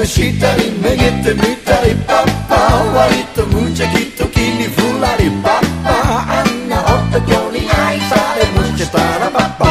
をしたりめげてみたりパッパ割と無邪気時にふらりパッパあんな男に愛されもしてたらパッパ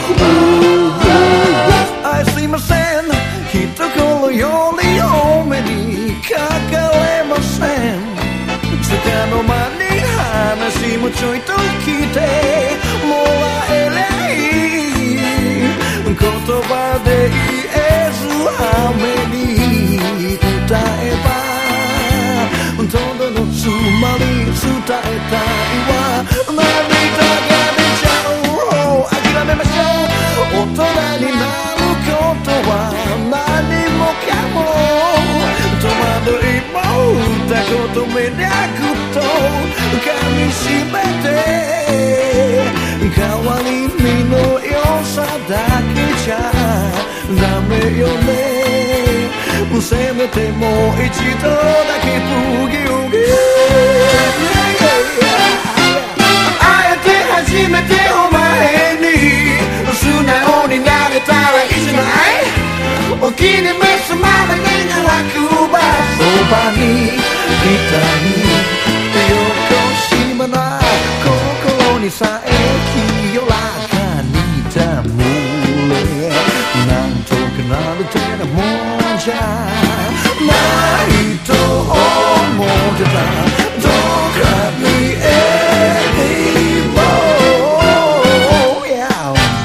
すいません一頃より多めに書かれませんつかの間に話もちょいと聞いてもらえりゃいい言葉で言えずはめに歌えばとどのつまり伝えたいわ涙が出ちゃう諦めましょう大人になることは何もかも戸惑いも歌ことめにゃくと噛みしめて代わり身の良さだけじゃダメよねせめてもう一度だけブギウギあえて初めてお前に素直になれたらいいじゃないお気に召すまま願わくばそばにいたいよこしまな心にさえ清らかにたむれなんとかなるてなもんじゃ